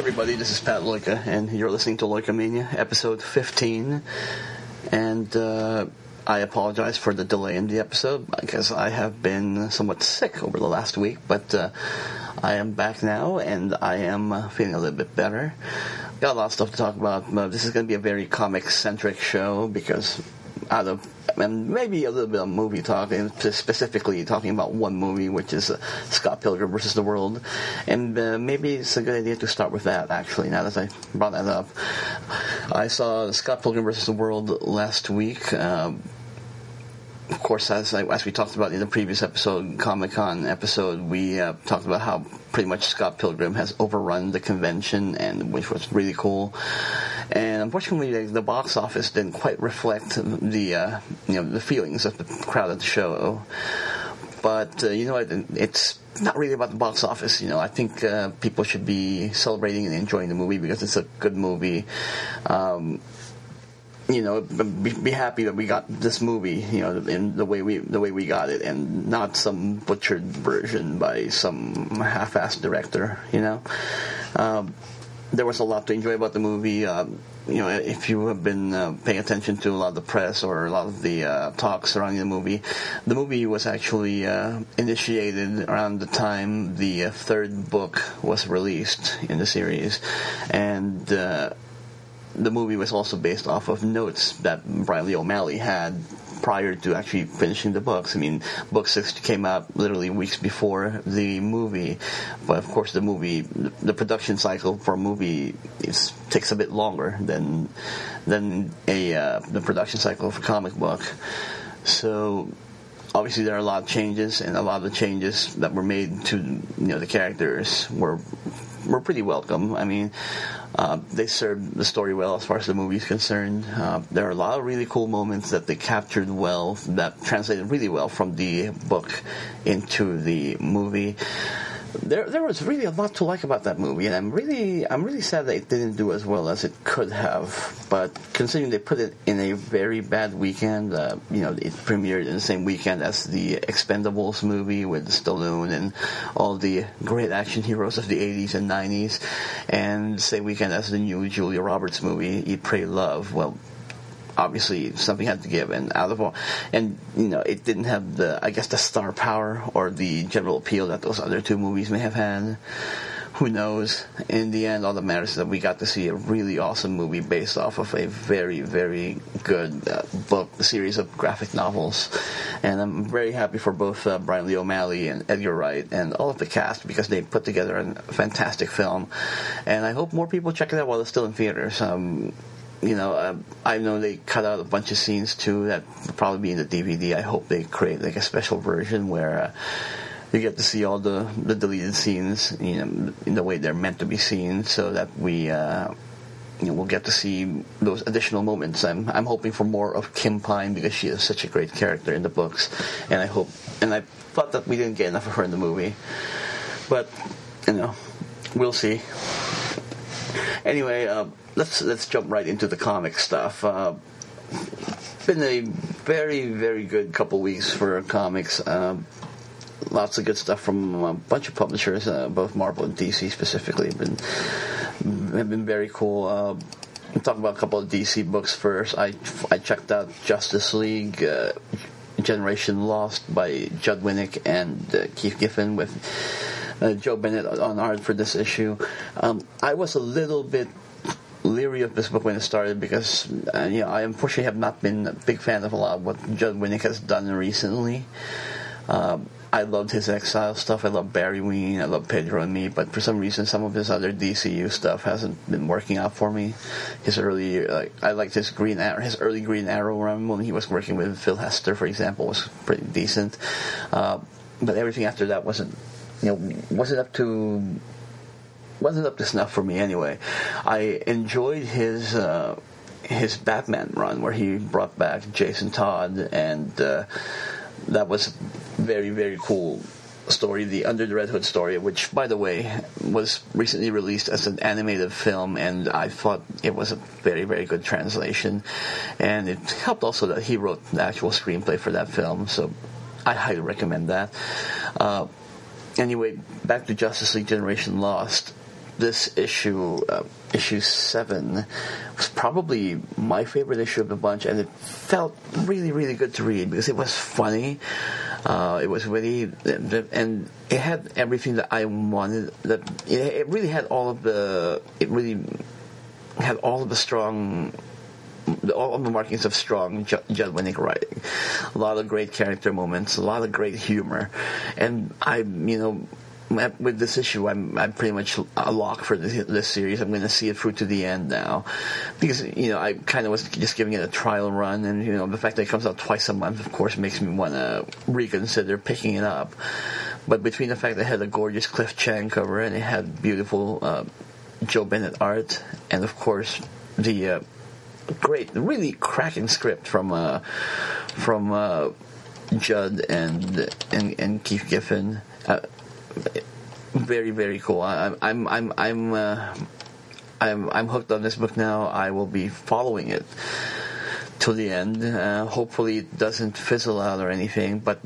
everybody, this is Pat Loika, and you're listening to Loika Mania, episode 15, and I apologize for the delay in the episode, because I have been somewhat sick over the last week, but I am back now, and I am feeling a little bit better. Got a lot of stuff to talk about. This is going to be a very comic-centric show, because and maybe a little bit of movie talk, and specifically talking about one movie, which is Scott Pilgrim vs. the World. And maybe it's a good idea to start with that, actually, now that I brought that up. I saw Scott Pilgrim vs. the World last week. Of course, as we talked about in the previous episode, Comic-Con episode, we talked about how pretty much Scott Pilgrim has overrun the convention, and which was really cool. And unfortunately, the box office didn't quite reflect the feelings of the crowd at the show. But it's not really about the box office. I think people should be celebrating and enjoying the movie because it's a good movie. Be happy that we got this movie, in the way we got it, and not some butchered version by some half-assed director. There was a lot to enjoy about the movie. If you have been paying attention to a lot of the press or a lot of the talks surrounding the movie was actually initiated around the time the third book was released in the series, and the movie was also based off of notes that Brian Lee O'Malley had prior to actually finishing the books. I mean, book 6 came out literally weeks before the movie, but of course the production cycle for a movie takes a bit longer than the production cycle for a comic book. So obviously there are a lot of changes, and a lot of the changes that were made to the characters were pretty welcome. I mean, they served the story well as far as the movie is concerned. There are a lot of really cool moments that they captured well, that translated really well from the book into the movie. There was really a lot to like about that movie, and I'm really sad that it didn't do as well as it could have. But considering they put it in a very bad weekend, it premiered in the same weekend as the Expendables movie with Stallone and all the great action heroes of the 80s and 90s, and the same weekend as the new Julia Roberts movie, Eat, Pray, Love. Well, obviously something had to give, and it didn't have the star power or the general appeal that those other two movies may have had. Who knows? In the end, all that matters is that we got to see a really awesome movie based off of a very, very good series of graphic novels. And I'm very happy for both Brian Lee O'Malley and Edgar Wright and all of the cast, because they put together a fantastic film. And I hope more people check it out while it's still in theaters. I know they cut out a bunch of scenes too that will probably be in the DVD. I hope they create like a special version where you get to see all the deleted scenes, in the way they're meant to be seen, so that we we'll get to see those additional moments. I'm hoping for more of Kim Pine, because she is such a great character in the books, and I thought that we didn't get enough of her in the movie, but we'll see. Anyway, let's jump right into the comic stuff. Been a very, very good couple weeks for comics. Lots of good stuff from a bunch of publishers, both Marvel and DC specifically, have been very cool. I'll talk about a couple of DC books first. I checked out Justice League Generation Lost by Judd Winnick and Keith Giffen, with Joe Bennett on art for this issue. I was a little bit leery of this book when it started, because I unfortunately have not been a big fan of a lot of what Judd Winnick has done recently. I loved his Exile stuff. I love Barry Ween. I love Pedro and Me. But for some reason, some of his other DCU stuff hasn't been working out for me. His early, I liked his early Green Arrow run when he was working with Phil Hester, for example, was pretty decent. But everything after that wasn't up to snuff for me anyway. I enjoyed his Batman run, where he brought back Jason Todd, and that was very, very cool story, the Under the Red Hood story, which, by the way, was recently released as an animated film, and I thought it was a very, very good translation. And it helped also that he wrote the actual screenplay for that film, so I highly recommend that. Anyway, back to Justice League Generation Lost. this issue, issue 7, was probably my favorite issue of the bunch, and it felt really, really good to read because it was funny. It was witty, and it had everything that I wanted. It really had all of the. It really had all of the strong. All of the markings of strong Judd Winick writing. A lot of great character moments, a lot of great humor, and with this issue, I'm pretty much a lock for this series. I'm going to see it through to the end now, because I kind of was just giving it a trial run, and the fact that it comes out twice a month, of course, makes me want to reconsider picking it up. But between the fact that it had a gorgeous Cliff Chiang cover and it had beautiful Joe Bennett art, and of course the great, really cracking script from Judd and Keith Giffen. Very, very cool. I'm hooked on this book now. I will be following it till the end. Hopefully, it doesn't fizzle out or anything. But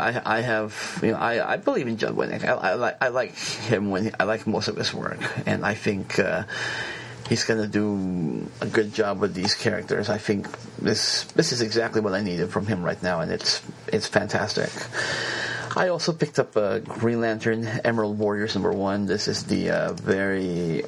I believe in Judd Winick. I like him I like most of his work, and I think he's going to do a good job with these characters. I think this is exactly what I needed from him right now, and it's fantastic. I also picked up Green Lantern Emerald Warriors #1. This is the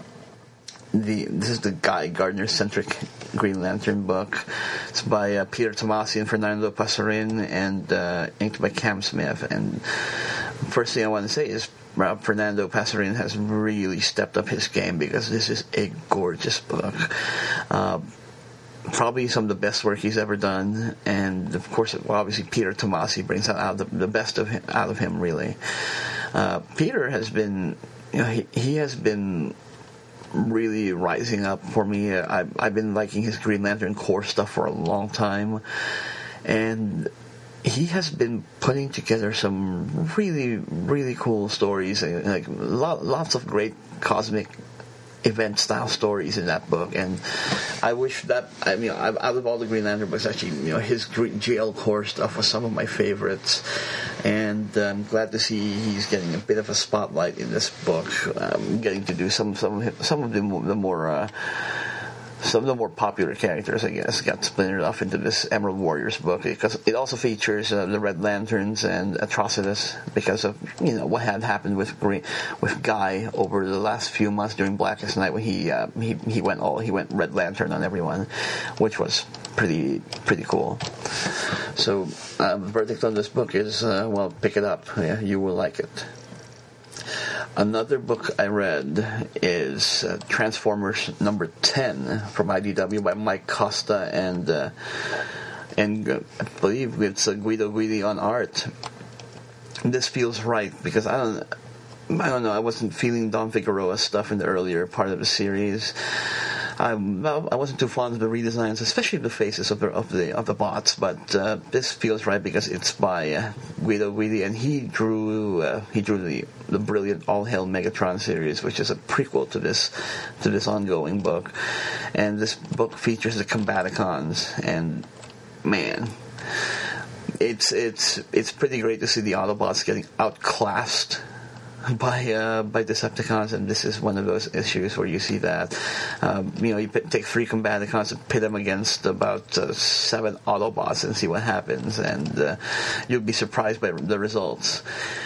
Guy Gardner centric Green Lantern book. It's by Peter Tomasi and Fernando Pasarin, and inked by Cam Smith. And first thing I want to say is Fernando Pasarin has really stepped up his game, because this is a gorgeous book. Probably some of the best work he's ever done, and of course, obviously, Peter Tomasi brings out the best out of him. Really, Peter has been, he has been really rising up for me. I've been liking his Green Lantern Corps stuff for a long time, and he has been putting together some really, really cool stories, like lots of great cosmic event style stories in that book. And I wish that out of all the Green Lantern books, actually, his GL Corps stuff was some of my favorites, and I'm glad to see he's getting a bit of a spotlight in this book, getting to do some of the more popular characters, I guess, got splintered off into this Emerald Warriors book, because it also features the Red Lanterns and Atrocitus, because of what had happened with Guy over the last few months during Blackest Night, when he went Red Lantern on everyone, which was pretty cool. So the verdict on this book is pick it up. Yeah, you will like it. Another book I read is Transformers number 10 from IDW by Mike Costa and I believe it's Guido Guidi on art. This feels right, because I don't know, I wasn't feeling Don Figueroa stuff in the earlier part of the series. I wasn't too fond of the redesigns, especially the faces of the bots, but this feels right because it's by Guido Guidi, and he drew the brilliant All Hail Megatron series, which is a prequel to this ongoing book. And this book features the Combaticons, and man, it's pretty great to see the Autobots getting outclassed by Decepticons, and this is one of those issues where you see that. You take 3 Combaticons and pit them against about 7 Autobots and see what happens, and you'll be surprised by the results.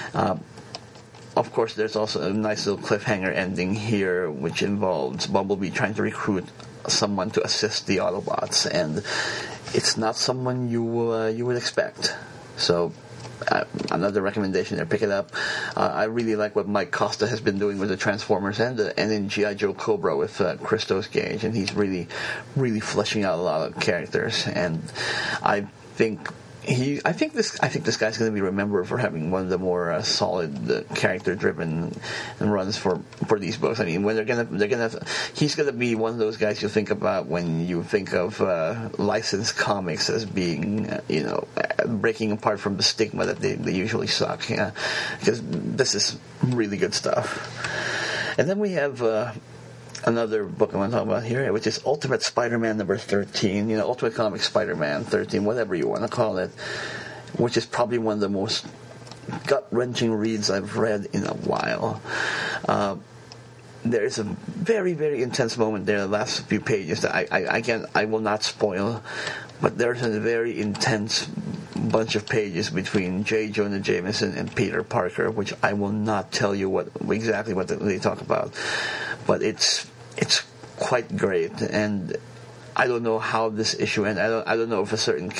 Of course, there's also a nice little cliffhanger ending here, which involves Bumblebee trying to recruit someone to assist the Autobots, and it's not someone you would expect. So another recommendation there, pick it up. I really like what Mike Costa has been doing with the Transformers and in G.I. Joe Cobra with Christos Gage, and he's really, really fleshing out a lot of characters, and I think this guy's going to be remembered for having one of the more solid character-driven runs for these books. I mean, when he's going to be one of those guys you think about when you think of licensed comics as being, breaking apart from the stigma that they usually suck. Yeah, because this is really good stuff. And then we have another book I want to talk about here, which is Ultimate Spider-Man number 13, Ultimate Comics Spider-Man 13, whatever you want to call it, which is probably one of the most gut-wrenching reads I've read in a while. there is a very, very intense moment there in the last few pages that I will not spoil, but there's a very intense bunch of pages between J. Jonah Jameson and Peter Parker, which I will not tell you exactly what they talk about, but it's quite great. And I don't know how this issue ends. I don't know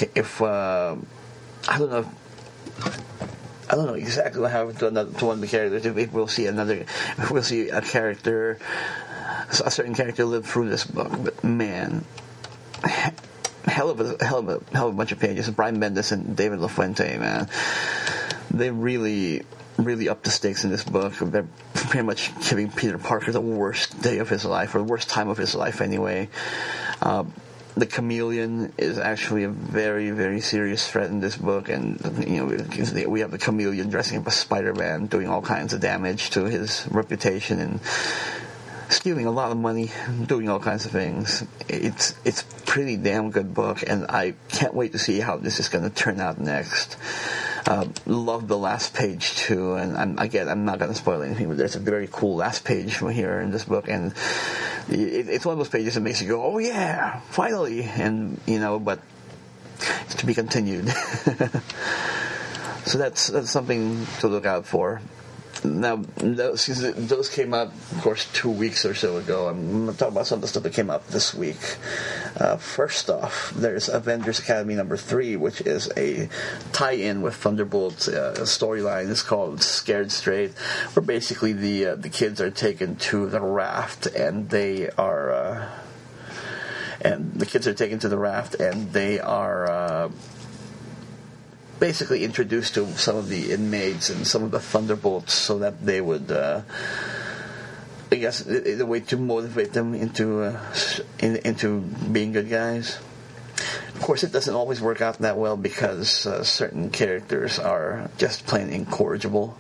I don't know exactly what happened to one of the characters. If we'll see a certain character live through this book. But man, hell of a bunch of pages. Brian Bendis and David LaFuente, man, they really upped the stakes in this book. They're pretty much giving Peter Parker the worst day of his life, or the worst time of his life anyway. The Chameleon is actually a very, very serious threat in this book, and we have the Chameleon dressing up as Spider-Man, doing all kinds of damage to his reputation and stealing a lot of money, doing all kinds of things. It's a pretty damn good book, and I can't wait to see how this is going to turn out next. Love the last page too, and I'm not going to spoil anything, but there's a very cool last page from here in this book, and it's one of those pages that makes you go, oh yeah, finally, and but it's to be continued. So that's something to look out for. Now, those came out, of course, 2 weeks or so ago. I'm going to talk about some of the stuff that came out this week. First off, there's Avengers Academy number 3, which is a tie-in with Thunderbolt's storyline. It's called Scared Straight, where basically the kids are taken to the raft, and they are basically introduced to some of the inmates and some of the Thunderbolts, so that they would, I guess, in a way to motivate them into being good guys. Of course, it doesn't always work out that well because certain characters are just plain incorrigible.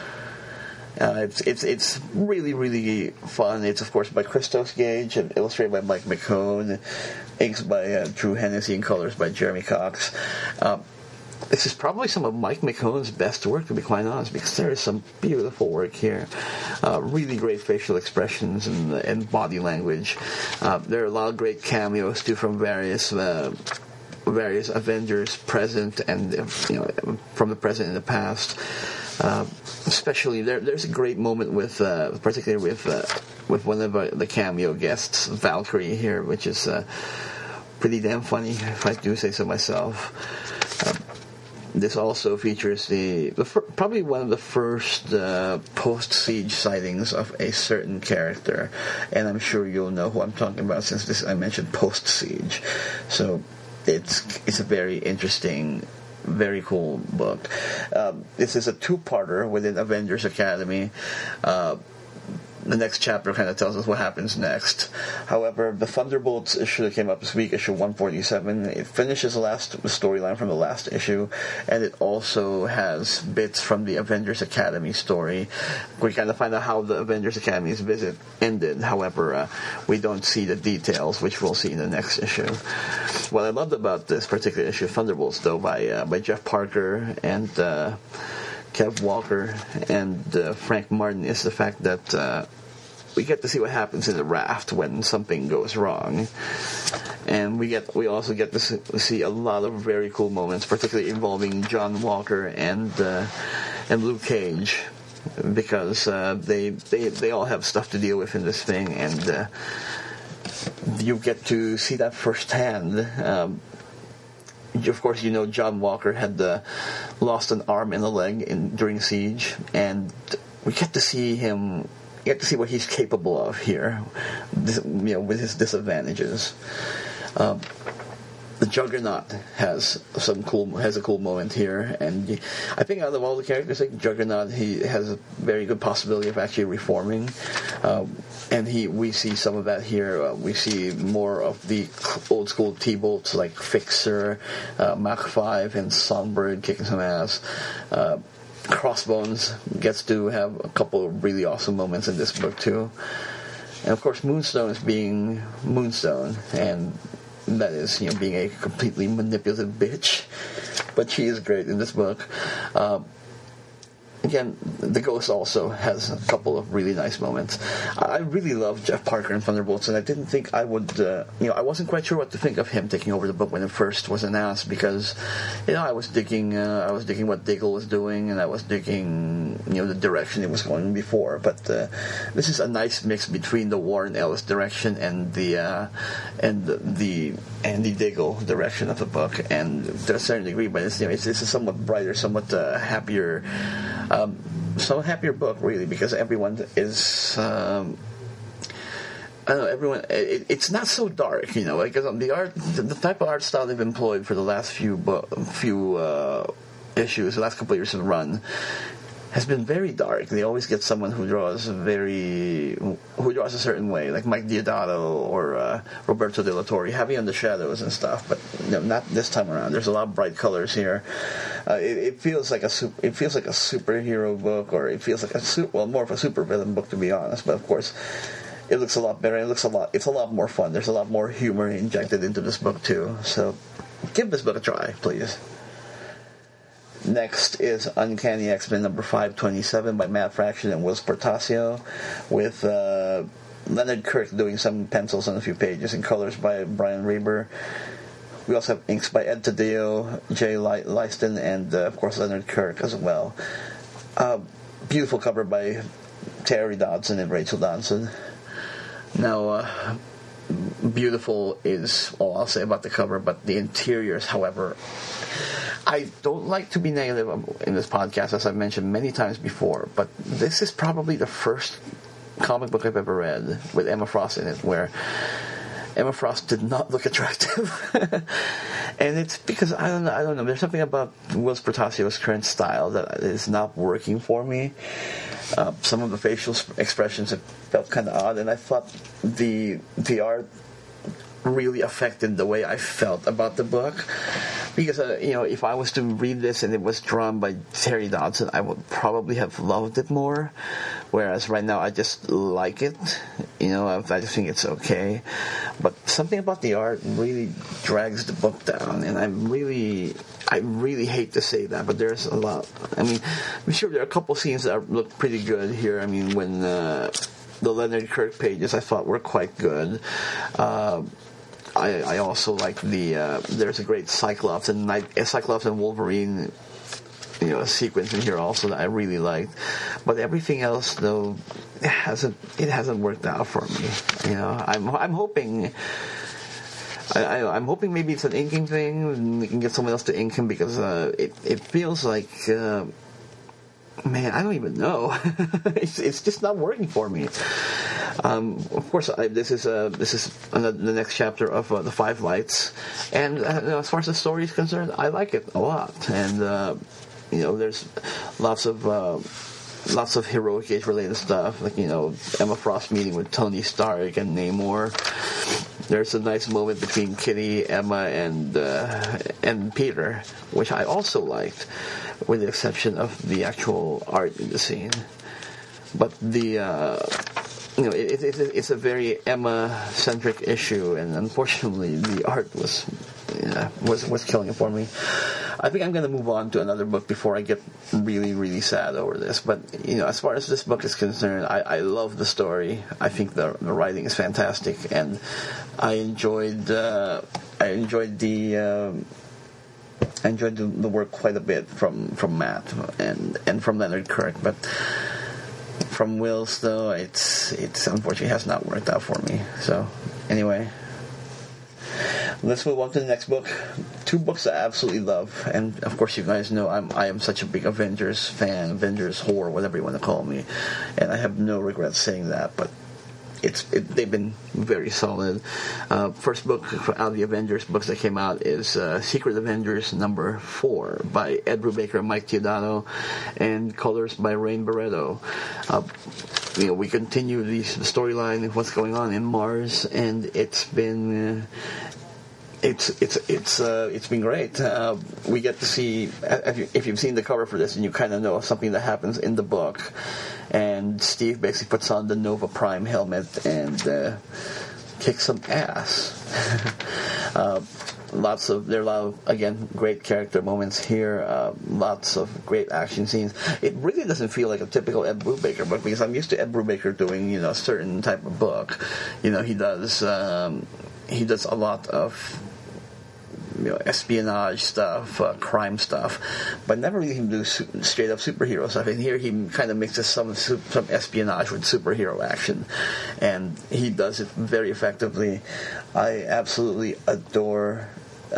It's really, really fun. It's, of course, by Christos Gage and illustrated by Mike McKone, inks by Drew Hennessy, and colors by Jeremy Cox. This is probably some of Mike McKone's best work, to be quite honest, because there is some beautiful work here. Really great facial expressions and body language. There are a lot of great cameos too from various Avengers present and from the present and the past. Especially there's a great moment particularly with one of the cameo guests, Valkyrie here, which is pretty damn funny, if I do say so myself. This also features probably one of the first post-siege sightings of a certain character, and I'm sure you'll know who I'm talking about since I mentioned post-siege. So it's a very interesting, very cool book. This is a two-parter within Avengers Academy. The next chapter kind of tells us what happens next. However, the Thunderbolts issue that came up this week, issue 147, it finishes the storyline from the last issue, and it also has bits from the Avengers Academy story. We kind of find out how the Avengers Academy's visit ended. However, we don't see the details, which we'll see in the next issue. What I loved about this particular issue of Thunderbolts, though, by Jeff Parker and Kev Walker and Frank Martin, is the fact that we get to see what happens in the raft when something goes wrong, and we also get to see a lot of very cool moments, particularly involving John Walker and Luke Cage, because they all have stuff to deal with in this thing, and you get to see that firsthand. Of course, John Walker had lost an arm and a leg during Siege, and we get to see him. You get to see what he's capable of here, with his disadvantages. The Juggernaut has a cool moment here, and I think out of all the characters, like Juggernaut, he has a very good possibility of actually reforming, and we see some of that here. We see more of the old school T-Bolts like Fixer, Mach 5, and Songbird kicking some ass. Crossbones gets to have a couple of really awesome moments in this book too, and of course Moonstone is being Moonstone, and that is being a completely manipulative bitch, but she is great in this book. again, The Ghost also has a couple of really nice moments. I really love Jeff Parker in Thunderbolts, and I didn't think I would, I wasn't quite sure what to think of him taking over the book when it first was announced, because, I was digging what Diggle was doing, and I was digging, the direction it was going before. But this is a nice mix between the Warren Ellis direction and the Andy Diggle direction of the book, and to a certain degree, but it's a somewhat brighter, somewhat happier. So happier book, really, because everyone is. I don't know. Everyone. It's not so dark, because the art, the type of art style they've employed for the last few issues, the last couple of years of run, has been very dark. They always get someone who draws a certain way, like Mike Diodato or Roberto De La Torre, heavy on the shadows and stuff. But not this time around. There's a lot of bright colors here. It feels like a superhero book, or it feels like more of a supervillain book, to be honest. But of course, it looks a lot better. It's a lot more fun. There's a lot more humor injected into this book too. So give this book a try, please. Next is Uncanny X-Men number 527 by Matt Fraction and Whilce Portacio, with Leonard Kirk doing some pencils on a few pages, and colors by Brian Reber. We also have inks by Ed Tadeo, Jay Leiston, and of course Leonard Kirk as well. Beautiful cover by Terry Dodson and Rachel Dodson. Now, beautiful is all I'll say about the cover, but the interiors, however, I don't like to be negative in this podcast, as I've mentioned many times before, but this is probably the first comic book I've ever read with Emma Frost in it where Emma Frost did not look attractive. And it's because, I don't know, there's something about Whilce Portacio's current style that is not working for me. Some of the facial expressions have felt kind of odd, and I thought the art really affected the way I felt about the book. Because, if I was to read this and it was drawn by Terry Dodson, I would probably have loved it more. Whereas right now I just like it. I just think it's okay. But something about the art really drags the book down. And I really hate to say that, but there's a lot. I mean, I'm sure there are a couple scenes that look pretty good here. I mean, when the Leonard Kirk pages I thought were quite good. I also like there's a great Cyclops and Wolverine sequence in here also that I really liked, but everything else though it hasn't worked out for me. I'm hoping maybe it's an inking thing and we can get someone else to ink him, because it feels like man, I don't even know. It's just not working for me. Of course, this is the next chapter of The Five Lights, and as far as the story is concerned, I like it a lot. And there's lots of heroic age related stuff, like Emma Frost meeting with Tony Stark and Namor. There's a nice moment between Kitty, Emma, and Peter, which I also liked, with the exception of the actual art in the scene. But it's a very Emma-centric issue, and unfortunately, the art was killing it for me. I think I'm going to move on to another book before I get really, really sad over this. But as far as this book is concerned, I love the story. I think the writing is fantastic, and I enjoyed the work quite a bit from Matt and from Leonard Kirk, but from Whilce though it's unfortunately has not worked out for me. So anyway, let's move on to the next book. Two books I absolutely love, and of course you guys know I am such a big Avengers fan, Avengers whore, whatever you want to call me, and I have no regrets saying that, but they've been very solid. First book out of the Avengers books that came out is Secret Avengers number 4 by Ed Brubaker and Mike Diodato, and colors by Rain Barretto. We continue the storyline of what's going on in Mars, and it's been great. We get to see, if you've seen the cover for this, and you kind of know something that happens in the book. And Steve basically puts on the Nova Prime helmet and kicks some ass. there are a lot of, again, great character moments here. Lots of great action scenes. It really doesn't feel like a typical Ed Brubaker book, because I'm used to Ed Brubaker doing, a certain type of book. He does a lot of espionage stuff, crime stuff, but never really do straight up superhero stuff. And here he kind of mixes some espionage with superhero action, and he does it very effectively. I absolutely adore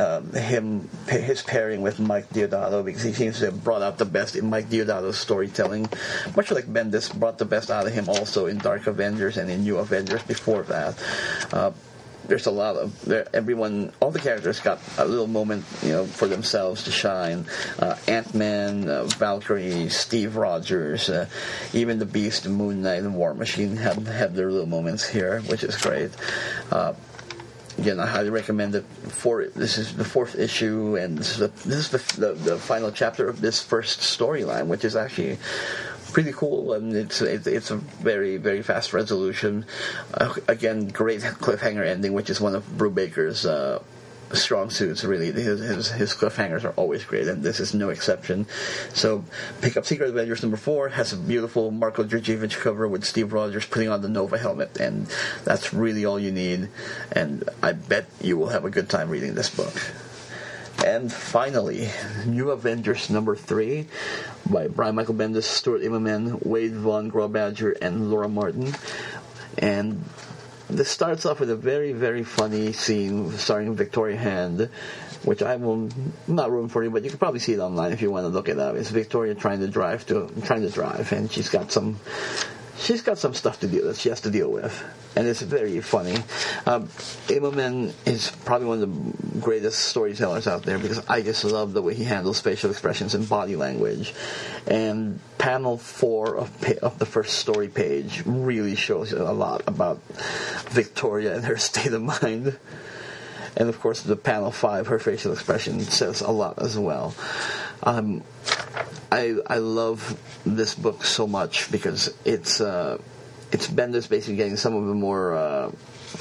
his pairing with Mike Deodato, because he seems to have brought out the best in Mike Deodato's storytelling, much like Bendis brought the best out of him also in Dark Avengers and in New Avengers before that. There's a lot of all the characters got a little moment, for themselves to shine. Ant-Man, Valkyrie, Steve Rogers, even the Beast, Moon Knight, and War Machine have their little moments here, which is great. Again, I highly recommend it. This is the 4th issue, and this is the final chapter of this first storyline, which is actually pretty cool, and it's a very, very fast resolution. Again, great cliffhanger ending, which is one of Brubaker's strong suits. Really, his cliffhangers are always great, and this is no exception. So, pick up Secret Avengers number 4. Has a beautiful Marko Djurjevic cover with Steve Rogers putting on the Nova helmet, and that's really all you need. And I bet you will have a good time reading this book. And finally, New Avengers number 3 by Brian Michael Bendis, Stuart Immonen, Wade Von Grawbadger, and Laura Martin. And this starts off with a very, very funny scene starring Victoria Hand, which I will not ruin for you, but you can probably see it online if you want to look it up. It's Victoria trying to drive, and she's got some stuff to deal with. She has to deal with, and it's very funny. Immonen is probably one of the greatest storytellers out there, because I just love the way he handles facial expressions and body language. And panel 4 of the first story page really shows you a lot about Victoria and her state of mind. And of course, the panel 5, her facial expression says a lot as well. I love this book so much because it's Bendis basically getting some of the more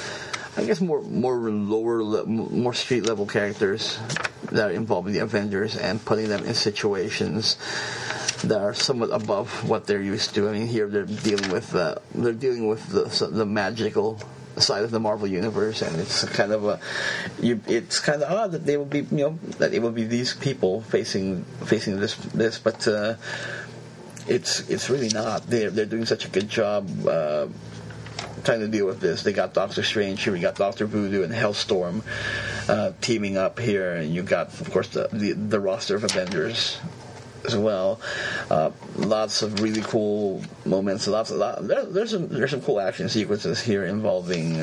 more street level characters that are involved in the Avengers and putting them in situations that are somewhat above what they're used to. I mean, here they're dealing with the magical side of the Marvel universe, and it's kind of odd that they will be that it will be these people facing this, but it's really not. They're doing such a good job trying to deal with this. They got Doctor Strange here, we got Doctor Voodoo and Hellstorm teaming up here, and you got, of course, the roster of Avengers as well. Lots of really cool moments. There's some cool action sequences here involving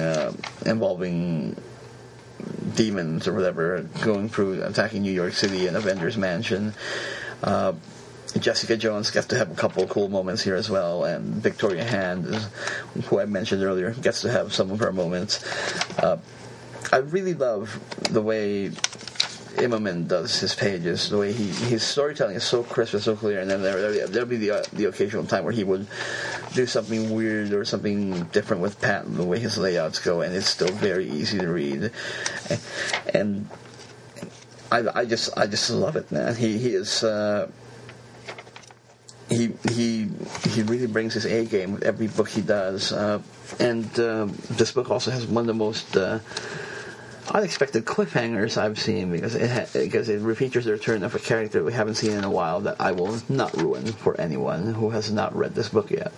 demons or whatever going through, attacking New York City and Avengers Mansion. Jessica Jones gets to have a couple of cool moments here as well, and Victoria Hand, who I mentioned earlier, gets to have some of her moments. I really love the way Immonen does his pages, the way his storytelling is so crisp and so clear, and then there'll be the occasional time where he would do something weird or something different with Patton, the way his layouts go, and it's still very easy to read. And I just love it, man. He is he really brings his A game with every book he does, and this book also has one of the most unexpected cliffhangers I've seen, because it features the return of a character we haven't seen in a while that I will not ruin for anyone who has not read this book yet.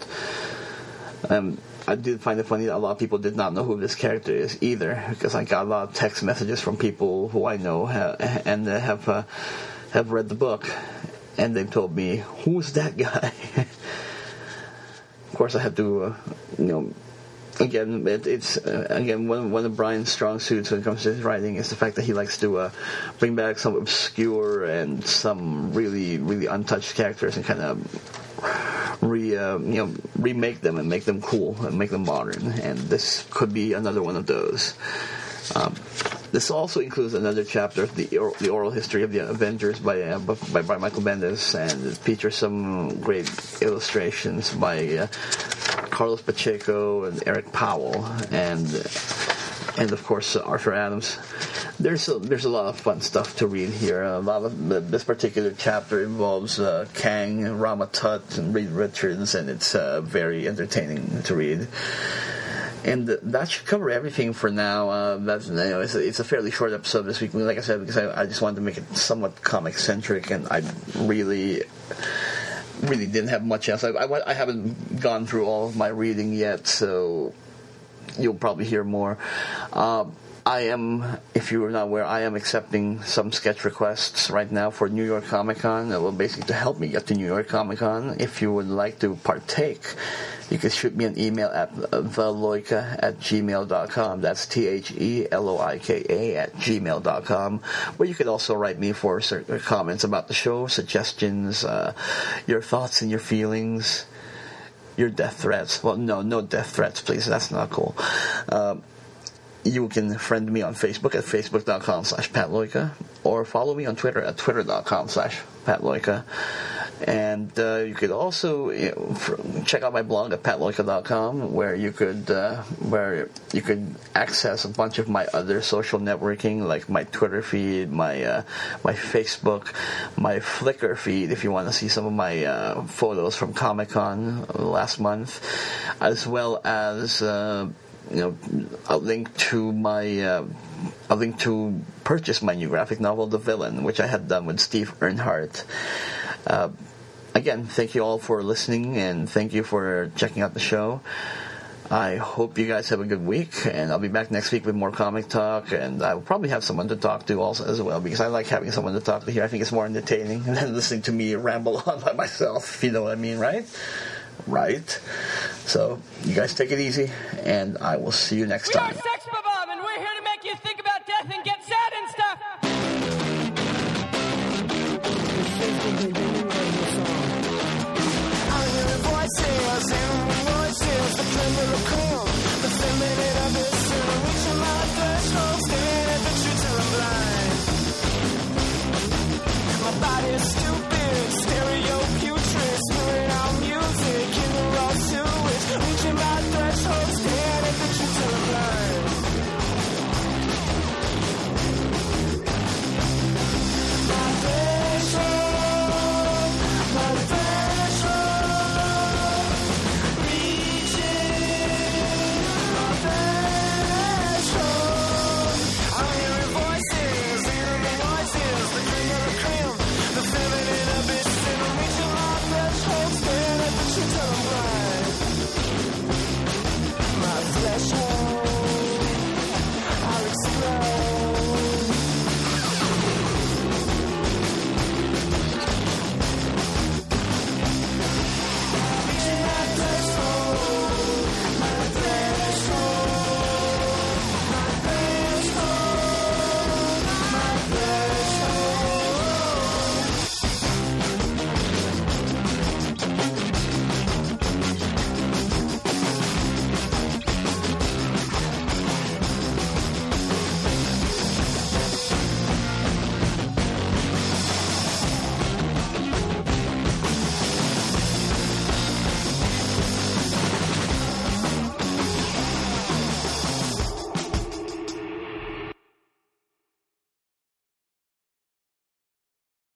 I did find it funny that a lot of people did not know who this character is either, because I got a lot of text messages from people who I know have read the book, and they've told me, "Who's that guy?" Of course, I have to, Again, it's one of Brian's strong suits when it comes to his writing is the fact that he likes to bring back some obscure and some really, really untouched characters and kind of remake them and make them cool and make them modern. And this could be another one of those. This also includes another chapter of the oral history of the Avengers by Michael Bendis, and it features some great illustrations by Carlos Pacheco and Eric Powell, and of course Arthur Adams. There's a lot of fun stuff to read here. A lot of this particular chapter involves Kang, Rama Tut, and Reed Richards, and it's very entertaining to read. And that should cover everything for now. It's a fairly short episode this week, like I said, because I just wanted to make it somewhat comic-centric, and I really didn't have much else. I haven't gone through all of my reading yet, so you'll probably hear more. I am, if you were not aware, I am accepting some sketch requests right now for New York Comic Con. Well, basically to help me get to New York Comic Con. If you would like to partake, you can shoot me an email at theloika@gmail.com. That's TheLoika@gmail.com. Where you could also write me for certain comments about the show, suggestions, your thoughts and your feelings, your death threats. Well, no death threats, please. That's not cool. You can friend me on Facebook at facebook.com/PatLoika, or follow me on Twitter at twitter.com/PatLoika. And you could also check out my blog at patloika.com, where you could access a bunch of my other social networking, like my Twitter feed, my Facebook, my Flickr feed, if you want to see some of my photos from Comic-Con last month, as well as a link to purchase my new graphic novel, The Villain, which I had done with Steve Earnhardt. Again, thank you all for listening, and thank you for checking out the show. I hope you guys have a good week, and I'll be back next week with more comic talk, and I'll probably have someone to talk to also as well, because I like having someone to talk to here. I think it's more entertaining than listening to me ramble on by myself, if you know what I mean, right? Right. So, you guys take it easy, and I will see you next time. We are Sex Bob, and we're here to make you think about death and get sad and stuff. I'm hearing voices, the tremble of calm, the feminine of this soon, reaching my threshold, staring at the truth till I'm blind. My body is still